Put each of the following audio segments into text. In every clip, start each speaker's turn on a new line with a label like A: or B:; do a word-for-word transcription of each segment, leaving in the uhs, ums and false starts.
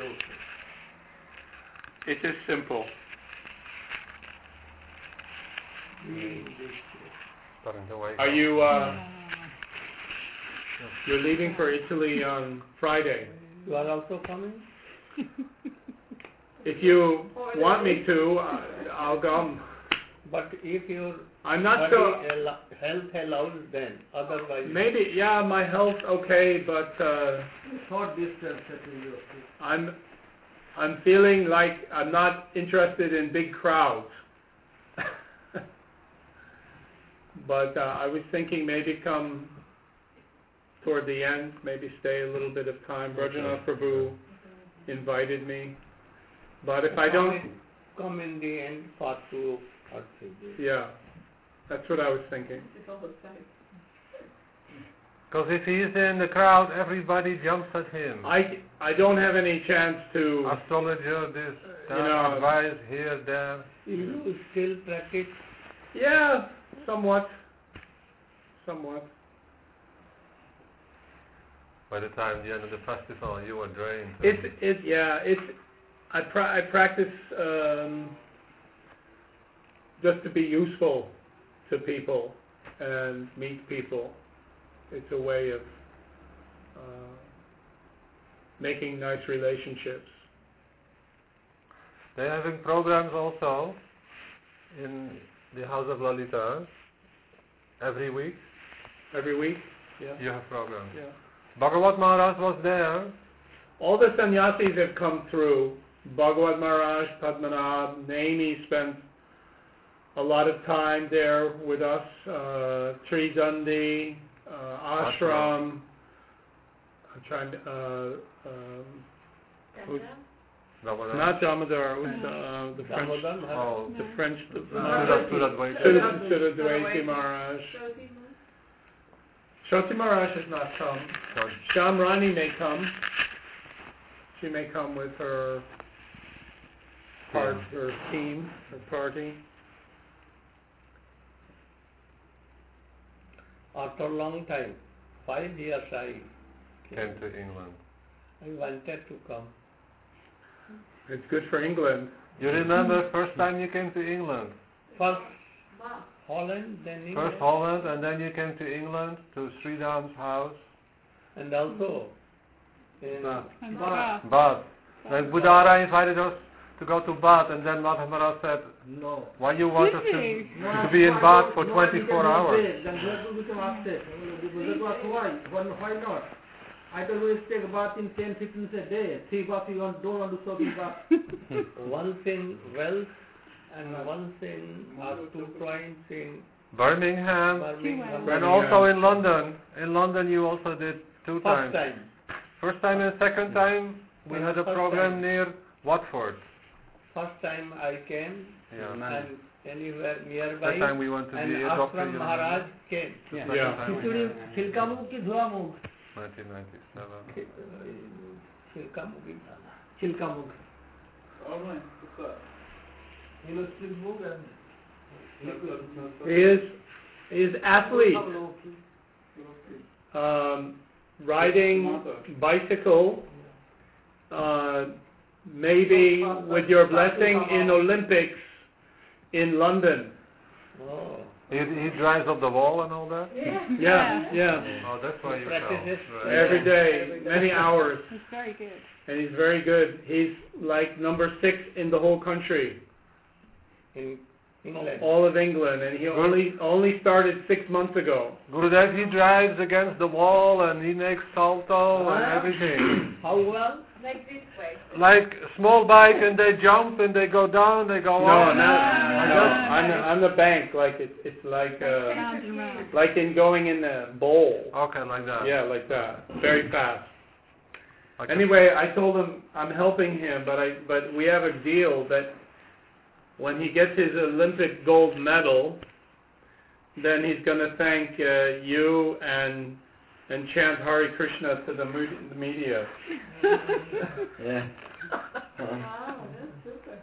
A: It is simple. Are you, uh, you're leaving for Italy on Friday?
B: You are also coming?
A: If you want me to, uh, I'll come.
B: But if your
A: I'm not
B: body
A: so...
B: al- health allows, then otherwise...
A: Maybe, yeah, my health okay, but uh,
C: Short distance,
A: I'm, I'm feeling like I'm not interested in big crowds. But uh, I was thinking maybe come toward the end, maybe stay a little bit of time. Brajanath Prabhu invited me. But if I
B: come
A: don't...
B: in, come in the end for two or three days.
A: Yeah, that's what I was thinking.
D: Because if he is in the crowd, everybody jumps at him.
A: I, I don't have any chance to...
D: Astrologer, this, that,
A: You know,
D: advice, here, there.
B: You still practice?
A: Yeah, somewhat. Somewhat.
D: By the time the end of the festival, you were drained.
A: It's, it, yeah, it's... I, pra- I practice um, just to be useful to people and meet people. It's a way of uh, making nice relationships.
D: They're having programs also in the House of Lalita every week.
A: Every week? Yeah.
D: You have programs.
A: Yeah.
D: Bhagavat Maharaj was there.
A: All the sannyasis have come through. Bhagavad Maharaj, Padmanabh, Naini spent a lot of time there with us. Uh, Tridandi, uh, Ashram. I'm trying to... Uh, um, who's, not Damodar, who's uh, the French...
D: Oh,
A: The French...
D: Surat
A: Sudadwaiti Maharaj. Shoti Maharaj has not come. Shamrani may come. She may come with her part, her team, her party.
B: After a long time, five years I
D: came to England.
B: I wanted to come.
A: It's good for England.
D: You remember first time you came to England?
B: First Holland, then England.
D: First Holland, and then you came to England, to Sridham's house.
B: And also in
D: Bath. Bath. Then Budara invited us to go to Bath, and then Madhav Maharaj said,
C: no.
D: Why you want us to, to be in Bath for twenty-four hours?
C: Then where to become upset? Why? Why not? I told you take a bath in ten, fifteen a day. Three baths you want, don't want to soak in bath.
B: Once in Wales and once in uh, two points in
D: Birmingham,
B: Birmingham.
D: and also in London. In London you also did two
B: First
D: times.
B: time.
D: First time and second time we
B: Yeah,
D: had a
B: first
D: program
B: time.
D: near Watford.
B: First time I came
D: Yeah.
B: and anywhere nearby.
D: That time we went to
B: and
D: the doctor.
B: Ashram
D: you
B: Maharaj
D: remember?
B: came.
D: The
A: Yeah.
D: second time we had
C: Chilkamuk ki Dhuamuk?
D: nineteen ninety-seven.
B: Chilkamuk.
C: Chilkamuk. Alright, he was Chilkamuk and
A: He is, he is athlete. Um, riding bicycle, uh, maybe with your blessing in Olympics in London.
B: Oh.
D: He, he drives up the wall and all that?
A: Yeah, yeah.
D: Oh, that's why you
B: Practices.
D: fell. Right.
A: Every day, many hours.
E: He's very good.
A: And he's very good. He's like number six in the whole country,
B: In England.
A: all of England, and he only only started six months ago.
D: Gurudev, he drives against the wall and he makes salto and everything.
B: How well?
E: Like this way.
D: Like small bike and they jump and they go down, they go
A: No,
D: up.
A: not, no, on the, on the bank, like it, it's like uh,
E: Round and round.
A: like in going in a bowl.
D: Okay, like that.
A: Yeah, like that. Very fast.
D: Like
A: Anyway, I told him I'm helping him, but I but we have a deal that when he gets his Olympic gold medal, then he's going to thank uh, you and and chant Hare Krishna to the, mu- the media.
C: yeah.
E: Wow, that's super.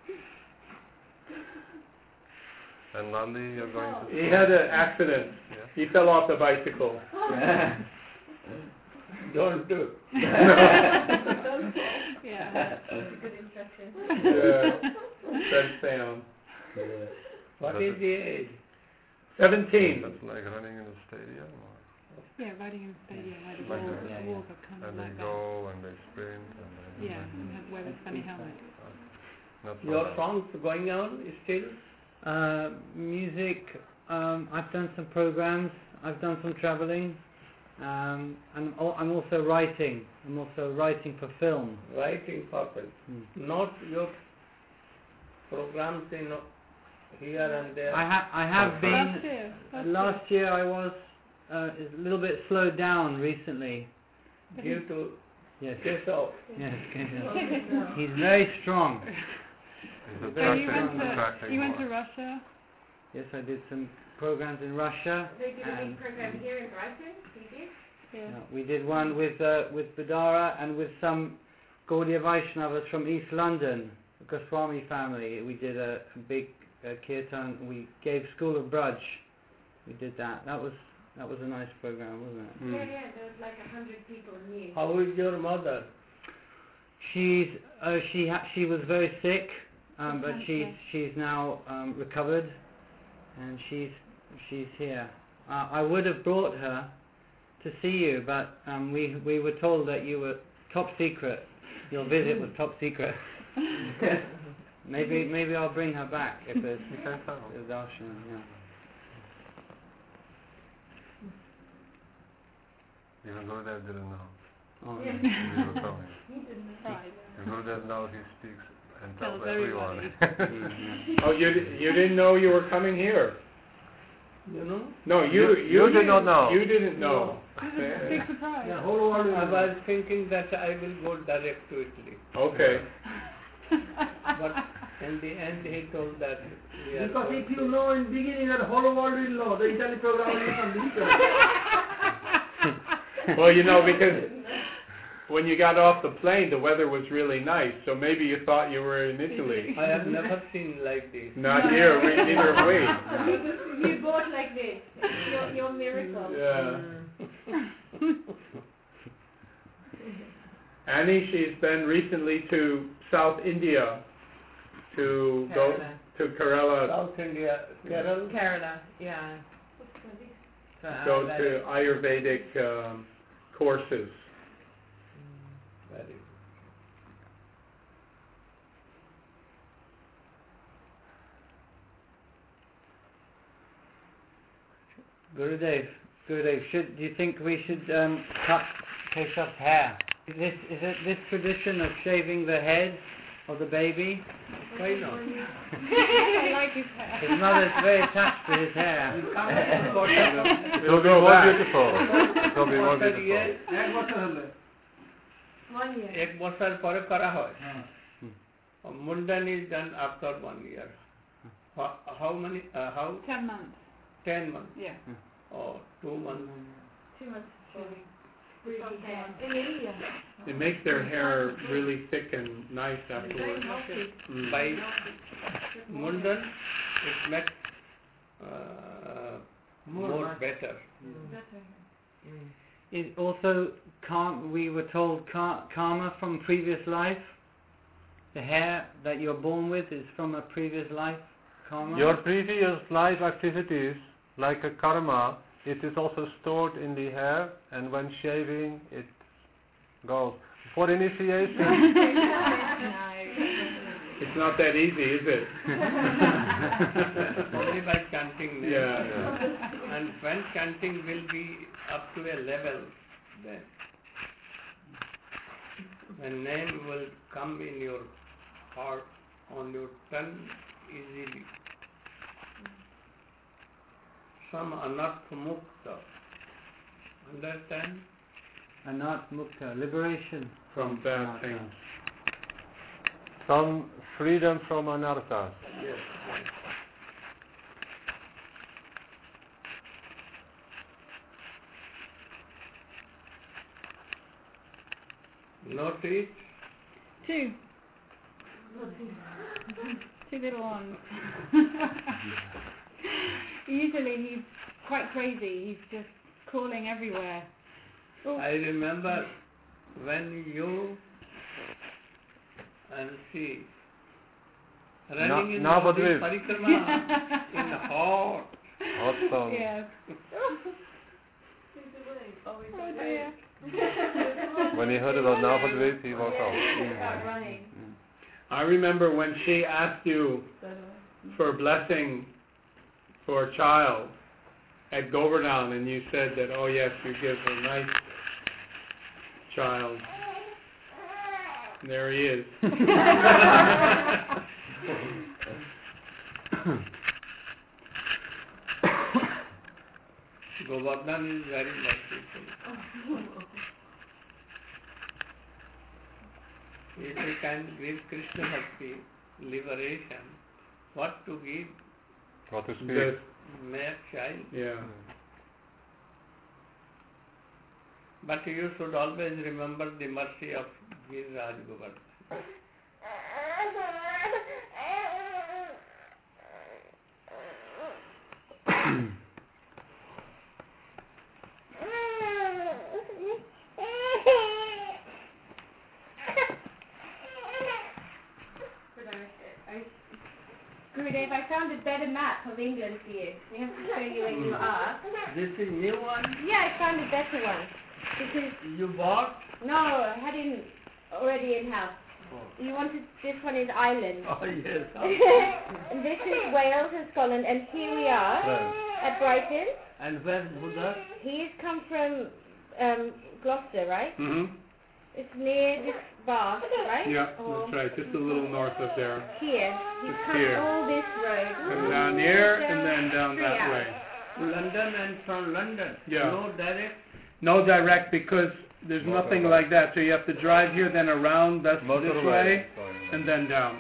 D: And Nandi, you're going to...
A: He had an accident.
D: Yeah.
A: He fell off the bicycle.
B: Don't do.
E: Yeah. Good instruction.
A: Yeah. Fred Sam.
B: What is the age?
A: Seventeen.
D: That's like running in a stadium, or
E: Yeah, riding in the stadium where the
D: Like
E: walls,
D: that.
E: the walls are kind of
D: and they
E: like that.
D: go and they sprint and they
E: Yeah, and have wear this funny helmet.
D: not so
B: Your
D: bad.
B: songs going on still?
C: Uh, music, um, I've done some programs, I've done some traveling, um, and al- I'm also writing. I'm also writing for film.
B: Writing purpose.
C: Hmm.
B: Not your programs in here and there.
C: I, ha- I have been,
E: Last year. Last
C: last year I was uh, is a little bit slowed down recently.
B: Due to
C: Yes,
B: Keshav.
C: yes, he's very strong.
D: He's
E: So
D: attracting,
E: you went to
D: attracting
E: you went
D: more.
E: to Russia.
C: Yes, I did some programs in Russia.
F: They did a
C: and
F: big program here in Brighton, you did?
E: Yeah.
C: uh, we did one with uh, with Badara and with some Gaudiya Vaishnavas from East London, the Goswami family. We did a, a big uh, kirtan. We gave School of Braj. We did that. That was that was a nice program, wasn't it?
A: Mm.
F: Yeah, yeah, there was like a hundred people here.
B: How is your mother?
C: She's uh, she ha- she was very sick, um, but
E: Okay.
C: she's she's now um, recovered, and she's she's here. Uh, I would have brought her to see you, but um, we we were told that you were top secret. Your visit was top secret. maybe maybe I'll bring her back if there's
D: You can tell.
C: there's darshan. Yeah.
D: Even Gurudev didn't know
C: Oh,
F: Yeah.
D: you were coming.
E: Right.
D: And Gurudev now he speaks and tells
E: Tells
D: everyone.
E: everybody.
A: Oh, you di- you didn't know you were coming here?
B: You know?
A: No, you
D: You- you did not
A: didn't-
D: know.
A: You didn't know.
E: Big surprise.
C: Yeah, whole world
B: I
C: is-
B: was thinking that I will go direct to Italy.
A: Okay.
B: But in the end he told that we are
C: Because
B: going
C: if you
B: to-
C: know in beginning that whole world will know, the Italy program is on
A: Well, you know, because when you got off the plane, the weather was really nice, so maybe you thought you were in Italy.
B: I have never seen like this.
A: Not here, we, neither have we.
F: You bought like this, your, your miracle.
A: Yeah. Annie, she's been recently to South India to go to Kerala,
B: South India, Kerala.
G: Kerala, yeah. So, uh,
A: go
G: that
A: to
G: is-
A: Ayurvedic um, courses.
B: Very good.
C: Gurudev, Gurudev, should do you think we should um, cut Keshav's hair? Is this is it this tradition of shaving the head of the baby?
B: Why not?
E: I like his hair.
C: His mother's very attached to his hair.
D: It will be
A: go
D: more
A: back.
D: beautiful. It will be more
B: Quarter
D: beautiful.
B: year,
F: One year.
B: এক বছর পরে করা হয় Mundan is done after one year. How, how many? Uh, how?
E: Ten months.
B: Ten months
E: Yeah.
B: or two months?
F: Two months shaving. From
E: Two
F: hair.
E: months.
F: In India.
A: It makes their hair really thick and nice
F: Very
A: afterwards.
F: healthy.
A: Mm.
B: By Mundan, it makes uh, more better.
F: Better.
C: Is also karma, we were told kar- karma from previous life. The hair that you're born with is from a previous life. Karma.
D: Your previous life activities, like a karma, it is also stored in the hair, and when shaving, it goes. For initiation,
A: It's not that easy, is it?
B: Only by chanting name.
A: Yeah.
B: And when chanting will be up to a level, then the name will come in your heart, on your tongue easily. Some anartha mukta. Understand?
C: Anat mukta, liberation
A: From bad
C: anartha.
A: things.
D: some freedom from anarthas.
B: Yes. Note it.
E: Two. Two little ones. Usually he's quite crazy. He's just crawling everywhere. Oh,
B: I remember when you and see. Running in
D: Navadvip.
B: the parikrama in the hot.
D: Hot sun.
E: Yes.
F: Oh, he's
E: Oh
F: away.
E: dear.
D: When he heard about Navadvip, he was out.
F: Start running.
A: I remember when she asked you
F: So do I.
A: for a blessing for a child at Govardhan, and you said that, oh yes, you give a nice child. And there he is.
B: Govardhan is very merciful. If we can give Krishna Bhakti, liberation, what to give?
D: What to speak?
A: The-
B: Mere child.
A: yeah.
B: But you should always remember the mercy of Giriraj Govardhan.
F: Gurudev, I found a better map of England for you. We have to show you where you are.
B: This is new one
F: Yeah, I found a better one. Because,
B: you bought?
F: no, I had it already in house. You wanted, this one is Ireland.
B: Oh yes.
F: And this is Wales and Scotland, and here we are
D: Friends.
F: at Brighton.
B: And where's Buddha?
F: He's come from um, Gloucester, right?
A: hmm
F: It's near this Bath, right?
A: Yeah,
F: Or
A: that's right. Just a little north of there.
F: Here. He's
A: Just
F: come
A: here.
F: all this road.
A: Come down here and then down
F: Three
A: that
F: hours.
A: way.
B: London, and from London.
A: Yeah.
B: No direct.
A: No direct because there's
D: Motorway.
A: nothing like that. So you have to drive here, then around this, this
D: Motorway.
A: way,
D: Sorry.
A: and then down.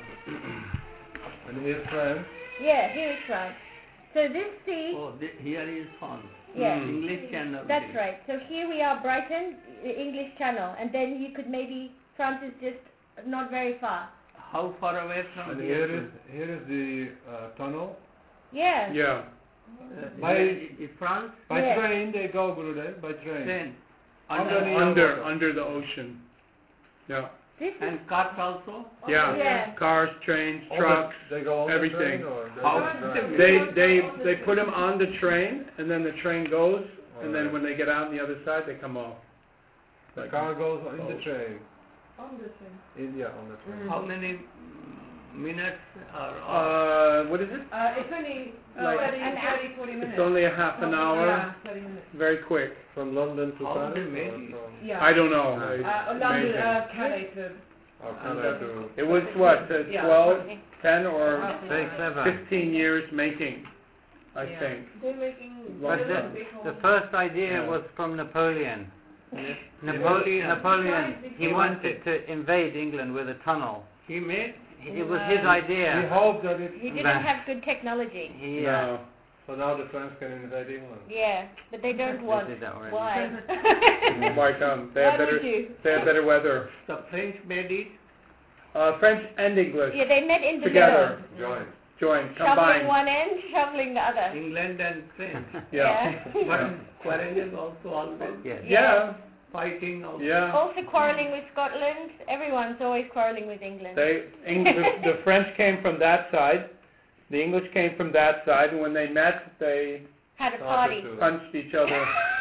D: And here's France.
F: Yeah, here it's right. So this sea,
B: Oh, thi- here is on.
F: yes,
A: Mm.
B: English channel.
F: that's
B: this.
F: right. So here we are, Brighton, the English Channel, and then you could maybe, France is just not very far.
B: How far away from
D: And
B: here?
D: here is here is the uh, tunnel.
F: Yeah.
A: Yeah.
B: Uh,
D: By-
B: here is France
D: By
F: Yes.
D: train they go, Gurudev, by train.
B: train.
D: Under the-
A: Under,
D: water.
A: under the ocean. Yeah.
F: This is,
B: And cars also.
A: Yeah.
F: Yeah.
A: Cars, trains,
D: All
A: trucks.
D: the- they go on
A: everything.
D: the train or they
B: How-
D: just drive?
A: They they they put them on the train, and then the train goes, and then
D: Alright.
A: when they get out on the other side, they come off.
D: The car goes in the
A: Oh.
D: train.
F: on the train.
D: In, yeah, on the train.
B: How many mm, minutes or
A: Uh, what is it?
E: Uh, it's only uh,
A: Like-
E: thirty,
F: An
E: thirty, forty minutes.
A: It's only a half an hour.
E: Yeah, thirty minutes.
A: Very quick.
D: From London to
B: How
D: Paris?
B: they
D: or
B: made it?
D: from-
E: Yeah.
A: I don't know.
D: Uh,
A: It's
E: Uh, London,
A: amazing.
E: uh, Calais to.
D: Or Canada to...
A: It was what, uh,
E: Yeah.
A: twelve, ten, or
E: half an
C: Very
E: hour.
C: clever.
A: fifteen years making, I
E: Yeah.
A: think.
F: They're making
A: Long
C: But
A: time.
C: the, the first idea
A: Yeah.
C: was from Napoleon.
B: Yes.
C: Napoleon, Napoleon, he
B: He
C: wanted to invade England with a tunnel.
B: He made.
C: It was his
D: We
C: idea.
D: hope that it...
F: He didn't
C: Bah.
F: have good technology.
C: He, uh,
A: No.
D: So now the French can invade England.
F: Yeah, but they don't
C: they
F: want.
C: did that already.
F: Why?
A: Why come? They have
F: Why
A: better,
F: would you?
A: they have better weather.
B: The French made it.
A: Uh, French and English
F: Yeah, they met in the
A: together,
D: Join.
A: joined,
F: middle. Shoveling
A: combined.
F: one end, shoveling the other.
B: England and French.
A: Yeah.
B: But foreigners also always
C: Yes.
A: Yeah.
B: fighting also.
A: Yeah.
F: Also quarreling with Scotland. Everyone's always quarreling with England.
A: They, Eng- the, the French came from that side, the English came from that side, and when they met, they
F: Had a
D: Started
F: party.
D: to-
A: punched each other.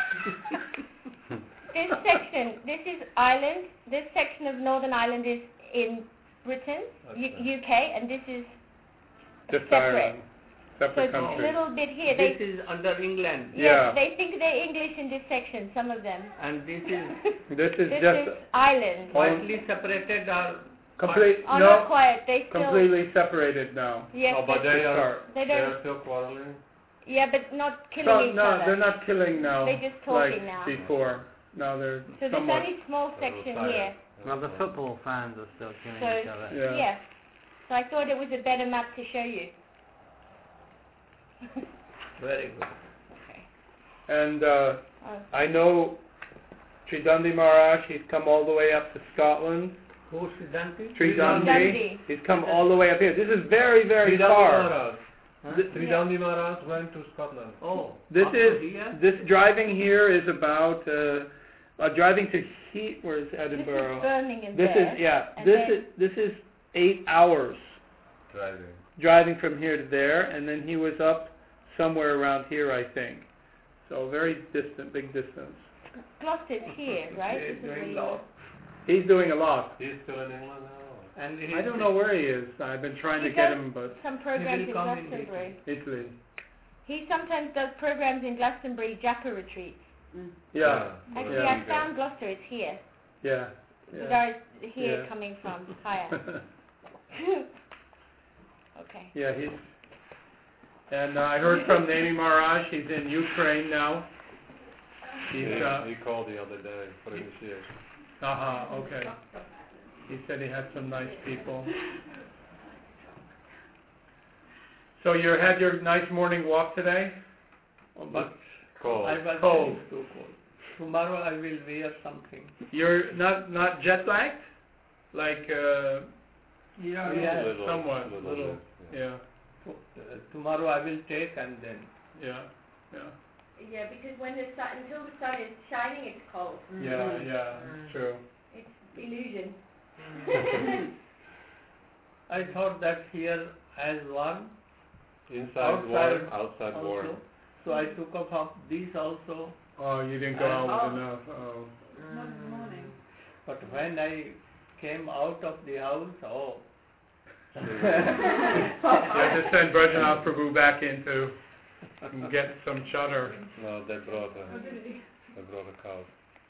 F: This section, this is Ireland. This section of Northern Ireland is in Britain, U-
D: Okay.
F: U K, and this is
A: Just
F: separate.
A: Ireland.
F: So
A: Separate
F: it's a
A: country.
F: little bit here.
B: This
F: They,
B: is under England.
F: yes,
A: Yeah.
F: they think they're English in this section, some of them.
B: And this is
A: This is
F: This
A: just
F: is Ireland.
B: quietly separated or
A: complete,
F: Oh,
A: no,
F: not quiet. They still,
A: completely separated now.
F: yes,
D: Oh, but
F: they,
D: they
A: Start.
D: are,
F: they
D: they
F: don't,
D: are still quarreling.
F: yeah, but not killing
A: So,
F: each
A: no,
F: other.
A: they're not killing now.
F: They're just
A: like
F: talking now.
A: before. No, they're
F: So there's
A: somewhat.
F: only small
D: They're
F: section
D: tired.
F: here.
C: Well, the football fans are still killing
F: So,
C: each other.
A: Yeah.
F: yeah. So I thought it was a better map to show you.
B: very good.
A: And uh,
F: Oh.
A: I know Sri Dundee Maharaj, he's come all the way up to Scotland.
B: Who's Siddhanti?
A: Sri Dundee,
F: Dundee.
A: he's come all the way up here. This is very, very
D: Sridhar
A: far.
D: Maharaj.
B: Huh?
D: Sri
F: Yeah.
D: Dundee Maharaj went to Scotland.
B: Oh,
A: This
B: up to
A: is
B: here?
A: this driving here is about uh, uh, driving to Heat. Where is
F: This is
A: Edinburgh?
F: Birmingham
A: This
F: there.
A: is yeah.
F: and
A: This
F: then-
A: is this is eight hours
D: Driving.
A: driving from here to there, and then he was up somewhere around here, I think. So very distant, big distance.
F: Gloucester's here, right?
B: He's
F: This is where
B: doing
F: you
B: law.
F: live.
A: He's doing a lot.
D: He's still in England now.
B: And he
A: I don't know where he is. I've been trying
F: He
A: to get
F: does
A: him, but
F: some programs
B: will
F: in
B: come in
F: Glastonbury.
A: Italy.
F: He sometimes does programs in Glastonbury, Jacka retreats.
A: Yeah,
F: Actually,
A: Yeah.
F: I found Gloucester. It's here.
A: yeah,
F: The
A: yeah.
F: guy is here
A: Yeah.
F: coming from higher. Okay.
A: Yeah, he's. And uh, I heard from Nami Maharaj. He's in Ukraine now. He's.
D: He,
A: Uh
D: he called the other day for initiation.
A: huh. Okay. He said he had some nice people. So you had your nice morning walk today?
B: Oh, but
D: Cold.
B: I was
A: Cold.
B: saying too cold. Tomorrow I will wear something.
A: You're not not jet lagged? Like uh,
B: Yeah,
D: A
B: yeah.
D: little,
A: somewhat,
D: little,
A: little.
D: bit, yeah.
A: Yeah,
B: To- uh, tomorrow I will take and then.
A: yeah, yeah,
F: Yeah, because when the sun, until the sun is shining, it's cold.
A: yeah, yeah.
G: Mm.
A: True.
F: It's illusion.
B: I thought that here as warm
D: Inside
B: Outside
D: warm, outside
B: also.
D: warm.
B: So I took off of these also.
A: Oh, you didn't go out with enough. Oh.
E: Not in the morning.
B: But when I came out of the house, oh.
A: You have to send Brajanath Prabhu back in to get some chatter.
D: No, they brought a,
E: Oh, really?
D: they brought a cow.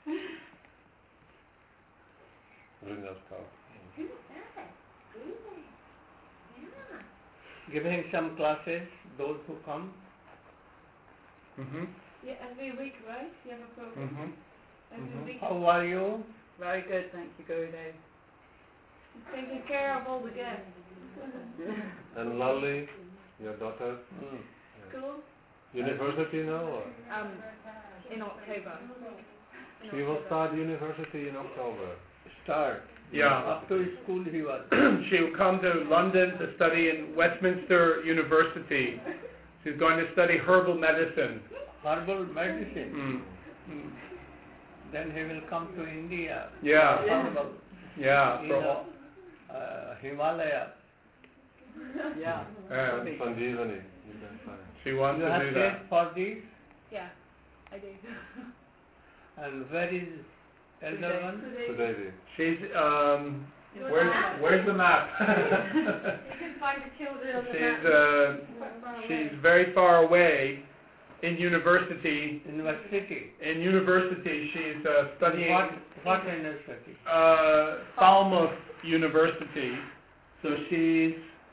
D: Vrinda's cow.
F: Who's that? Who's that? Yeah.
B: Giving some classes, those who come.
A: Mhm.
E: Yeah, every week, right? You have a program.
A: Mhm.
E: Every
A: Mhm.
E: week.
B: How are you?
G: Very good, thank you, Gurudev.
E: He's taking care of all the guests.
D: And Lali, your daughter,
B: Mm.
E: School?
D: university now? Or?
E: Um, in October. In
D: She will
E: October.
D: start university in October.
B: Start.
A: Yeah.
B: Up to school he was.
A: She will come to London to study in Westminster University. She's going to study herbal medicine.
B: Herbal medicine.
A: Mm. Mm.
B: Then he will come to India.
A: Yeah.
B: Herbal.
A: Yeah.
B: In
A: for
B: uh,
A: all-
B: uh, Himalaya.
G: Yeah.
A: uh,
D: Sanjeevani, you can find.
A: she wants
B: You
A: to
B: have
A: do
B: paid
A: that.
B: for this?
E: Yeah, I do.
B: And where is elder one?
D: Today.
A: She's um. Where's Where's the map?
F: You can find the children on the
A: She's
F: map.
A: uh.
E: Quite far
A: She's
E: away.
A: very far away. In university.
B: University.
A: In university, she's uh, studying.
B: What, what university?
A: uh, Falmouth University. So she's,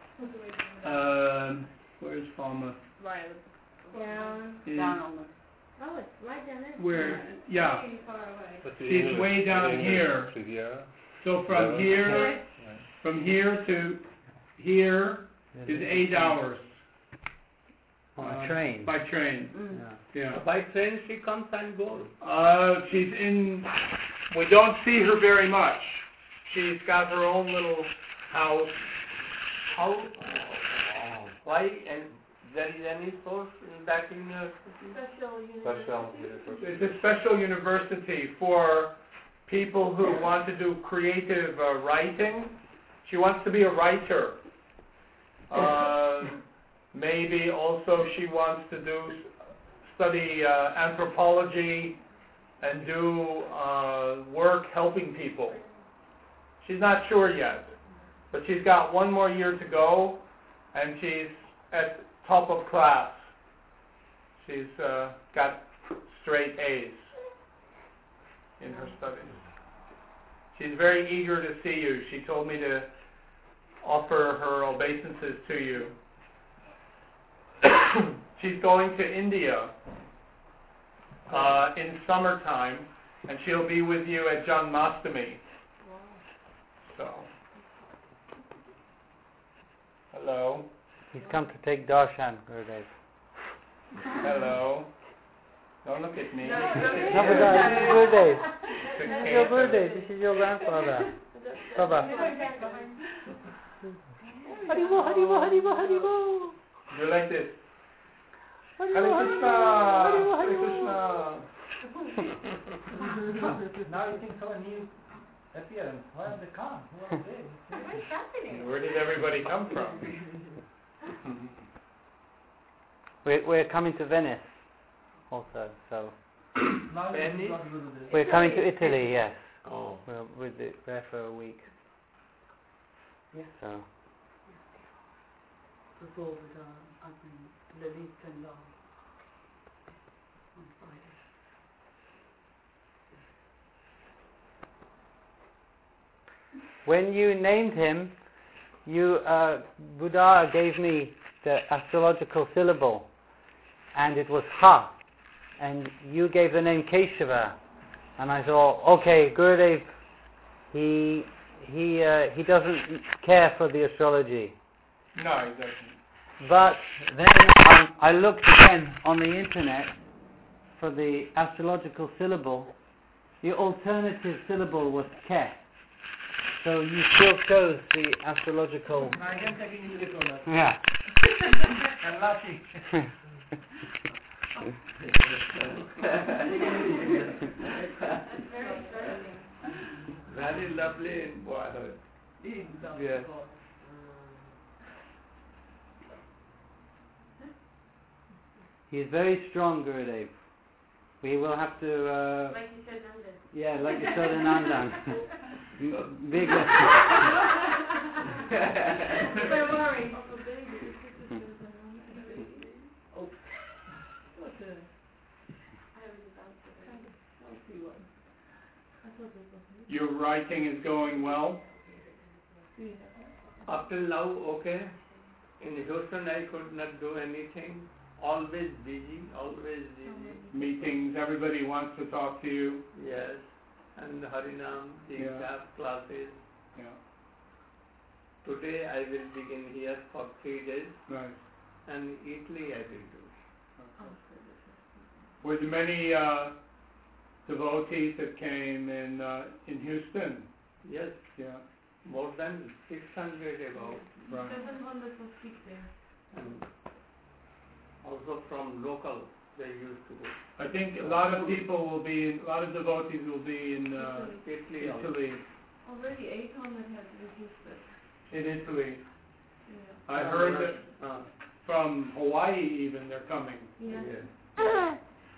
A: um, where's Falmouth?
E: Right.
F: Down.
A: Is-
G: Down on the
F: Oh, it's right down there.
A: Where? Yeah.
E: Pretty far away.
D: But the
A: She's
D: English-
A: way down
D: the English
A: here.
D: Riviera.
A: So from
D: Yeah.
A: here, from here to here is eight hours.
C: On
A: uh,
C: a train.
A: By train,
G: Mm.
C: Yeah.
A: yeah.
B: By train she comes and goes.
A: Uh, she's in, we don't see her very much. She's got her own little house.
B: How? Why? And there is any source in that university?
E: Special
D: Special
E: university.
A: It's a special university for people who want to do creative uh, writing. She wants to be a writer. Uh, maybe also she wants to do study uh, anthropology and do uh, work helping people. She's not sure yet, but she's got one more year to go, and she's at top of class. She's uh, got straight A's in her studies. She's very eager to see you. She told me to offer her obeisances to you. She's going to India uh, in summertime, and she'll be with you at Janmashtami. So, hello,
C: He's come to take darshan, Gurudev.
A: hello. Don't look at me.
C: No, but that is Gurudev. This is your Gurudev. This is your grandfather. Baba. Haribo, Haribo, Haribo, Haribo.
A: You're like this. Hare
C: Haribo,
A: Krishna,
C: Haribo,
A: Hare
C: Haribo.
A: Krishna. Now you can tell a new
C: appearance. Where have they come? Who are they?
F: Very fascinating.
A: Where did everybody come from?
C: We're, we're coming to Venice also, so
B: Venice?
C: we're coming to Italy, yes.
B: Oh.
C: We're with it there for a week.
G: Yes.
C: So
G: To go with uh, I think Lalit and Lal on Friday.
C: when you named him, you uh, Buddha gave me the astrological syllable, and it was Ha, and you gave the name Keshava, and I thought, okay, Gurudev, he he uh, he doesn't care for the astrology.
A: No, he doesn't.
C: But then um, I looked again on the internet for the astrological syllable. The alternative syllable was Ke. So you still chose the astrological. Yeah.
B: Very lovely in boyhood.
C: Yes. He is very strong, Gurudev. We will have to. Uh,
F: Like you said, Nandan.
C: yeah, like you said in Andan. Big.
F: Don't worry.
A: Your writing is going well?
B: Up till now, okay. In Houston, I could not do anything. Always busy, always busy.
A: Meetings, everybody wants to talk to you.
B: Yes. And Harinam, the
A: Yeah.
B: exam classes.
A: Yeah,
B: Today I will begin here for three days,
A: nice.
B: and Italy I will do.
A: Were there many uh, devotees that came in uh, in Houston?
B: Yes,
A: Yeah,
B: more than six hundred about,
A: right.
B: and also from local they used to go.
A: I think a lot of people will be, in, a lot of devotees will be in uh,
B: Italy also.
A: Italy.
E: Already eight hundred has registered.
A: In Italy,
E: Yeah.
A: I heard that
B: Uh,
A: from Hawaii even they're coming.
E: Yeah.
B: yes.
F: Uh,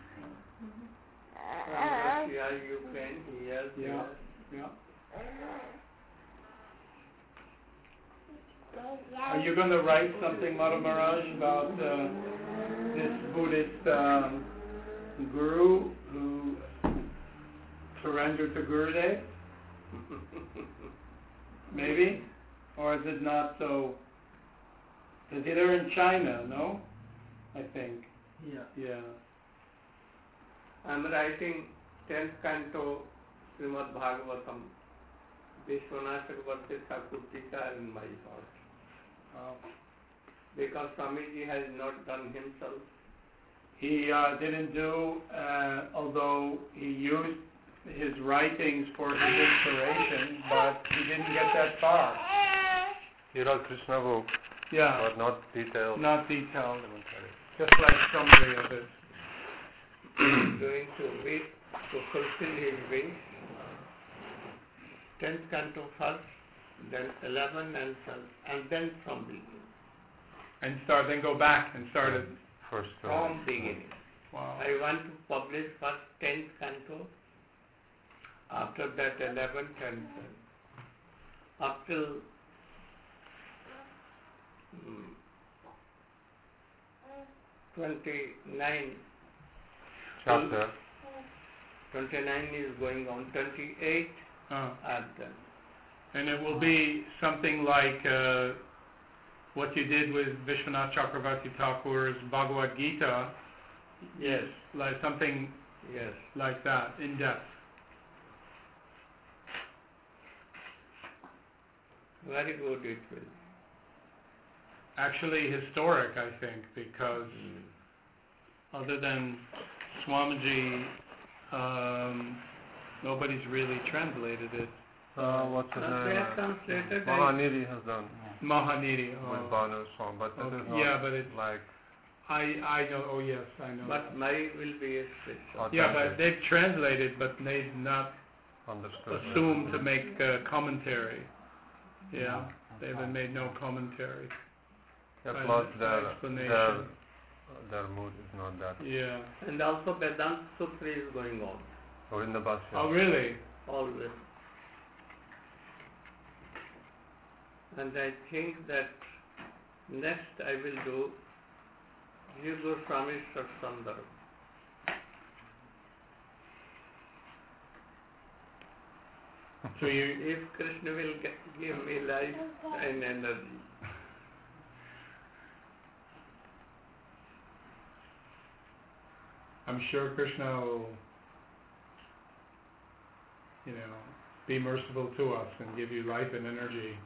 B: From Russia, Ukraine, yes,
A: Yeah.
B: yes.
A: Yeah. Are you going to write something, Madhu Maharaj, about uh, this Buddhist um, guru who surrendered to Gurudev? Maybe? Or is it not so? Because they're in China, no? I think.
B: Yeah.
A: Yeah.
B: I'm writing tenth canto Srimad Bhagavatam. Vishwanath Chakravarti Thakur Tika in my heart.
A: Wow.
B: Because Swamiji has not done himself.
A: He uh, didn't do, uh, although he used his writings for his inspiration, but he didn't get that far.
D: He wrote Krishna book,
A: Yeah,
D: but not detailed.
A: not detailed, just like summary of it.
B: Going to wish to fulfill his wish. Tenth canto first, then eleven and twelve, and then from beginning.
A: And start, then go back and start it.
D: First uh,
B: From beginning.
A: Wow.
B: I want to publish first tenth canto, after that eleventh and twelfth. Up till mm, twenty-nine.
D: chapter.
B: twenty-nine is going on, twenty-eight
A: Uh,
B: are done.
A: and it will be something like uh, what you did with Vishwanath Chakravarti Thakur's Bhagavad Gita.
B: Yes,
A: Like something
B: yes.
A: like that, in depth.
B: Very good it will.
A: Actually historic, I think, because other than Swamiji, um, nobody's really translated it.
D: Uh, what's his
B: Uh,
D: name?
B: they have translated. I-
D: Mahanidhi has done
A: Mahanidhi.
D: with
A: Oh.
D: Banu Swam, but this
A: Okay.
D: is not
A: Yeah, but it's-
D: like
A: I I know. Oh yes, I know.
B: But my will be a special.
A: yeah,
D: authentic.
A: but they've translated, but they've not
D: understood.
A: assumed to make uh, commentary. Yeah, they haven't made no commentary.
D: Yeah,
A: kind
D: plus
A: of
D: their,
A: explanation.
D: their, their mood is not that.
A: Yeah.
B: And also Vedanta Sutra is going on,
D: Or in the bus.
A: Oh, really?
B: always. And I think that next I will do Jiva Goswami Satsandar.
A: So you,
B: If Krishna will get, give me life and energy.
A: I'm sure Krishna will, you know, be merciful to us and give you life and energy.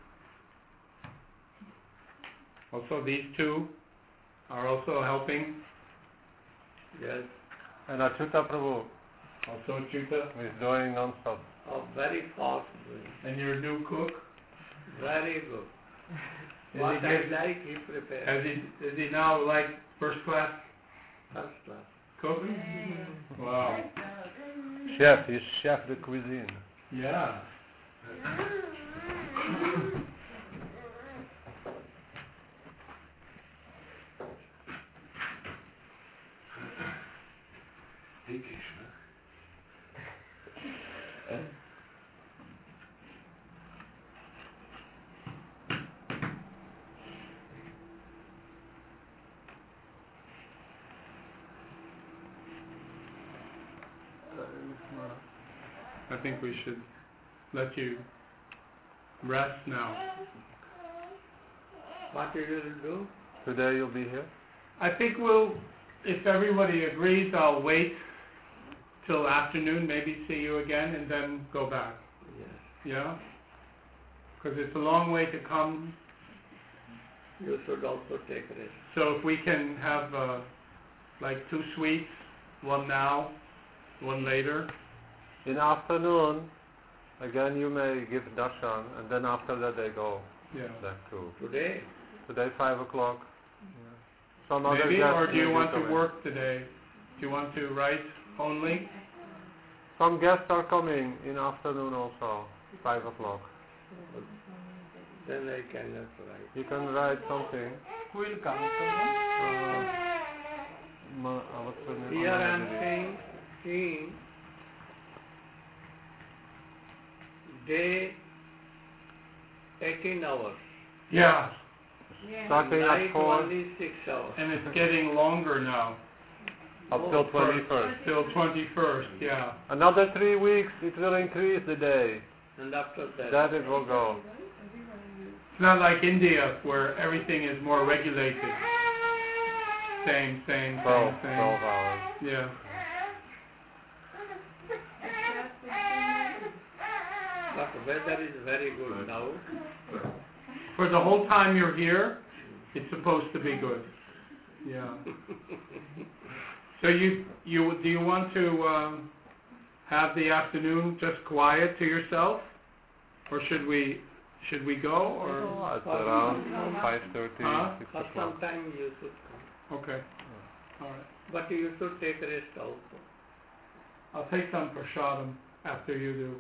A: Also, these two are also helping.
B: Yes,
D: And Achyuta Prabhu
A: Also, Chuta.
D: is doing non-stop.
B: oh, very fast doing.
A: And your new cook.
B: Very good.
A: Is
B: What
A: he
B: I
A: good?
B: like, he prepares.
A: Has he, is he now like first class
B: First class.
A: cook? Wow.
D: Chef, he's chef de cuisine.
A: Yeah.
H: Hey Krishna.
A: I think we should let you rest now.
B: What you will do?
D: Today you'll be here?
A: I think we'll, if everybody agrees, I'll wait till afternoon, maybe see you again, and then go back.
B: Yes.
A: Yeah? Because it's a long way to come.
B: You should also take rest.
A: So if we can have uh, like two suites, one now, one later.
D: In afternoon, again you may give darshan, and then after that they go
A: Yeah.
D: back to.
B: Today?
D: Today five o'clock. Some other
A: Maybe,
D: guests
A: or do you
D: may
A: want
D: be
A: to
D: coming.
A: work today? Do you want to write only?
D: Some guests are coming in afternoon also, five o'clock.
B: Then I cannot write.
D: You can write something.
C: Who will come?
D: Uh, ma, uh, what's her name?
B: Here I am
D: Anandini.
B: saying, seeing day eighteen hours.
A: Yeah.
D: Starting
B: Night
D: at four
B: only six hours.
A: And it's getting longer now.
D: up till twenty-first.
A: Till twenty-first, yeah.
D: Another three weeks it will increase the day.
B: And after that,
D: That it will go.
A: It's not like India where everything is more regulated. Same, same,
D: twelve,
A: same, same.
D: twelve hours.
A: Yeah.
B: but weather is very good now.
A: For the whole time you're here, it's supposed to be good. Yeah. So you you do you want to um, have the afternoon just quiet to yourself, or should we should we go or
D: Oh, it's around five thirty,
A: Huh?
D: six
B: For
D: o'clock.
B: some time you should come.
A: okay? All right.
B: But you should take rest also.
A: I'll take some prashadam after you do.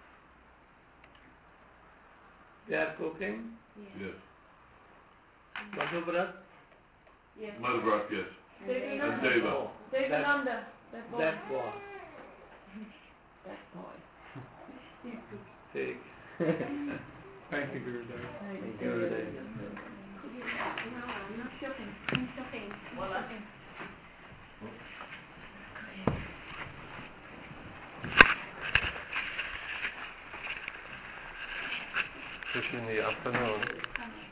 B: They are cooking.
H: Yes.
B: Madhubrat.
E: Yes.
H: Madhubrat, yes. And Deva.
B: Oh,
E: There's
B: that,
E: Nanda, that boy.
B: that boy.
E: That boy.
B: Take.
A: Thank you, Gurudev.
E: No, I'm not shopping. I'm shopping. I'm shopping.
D: Fish in the afternoon.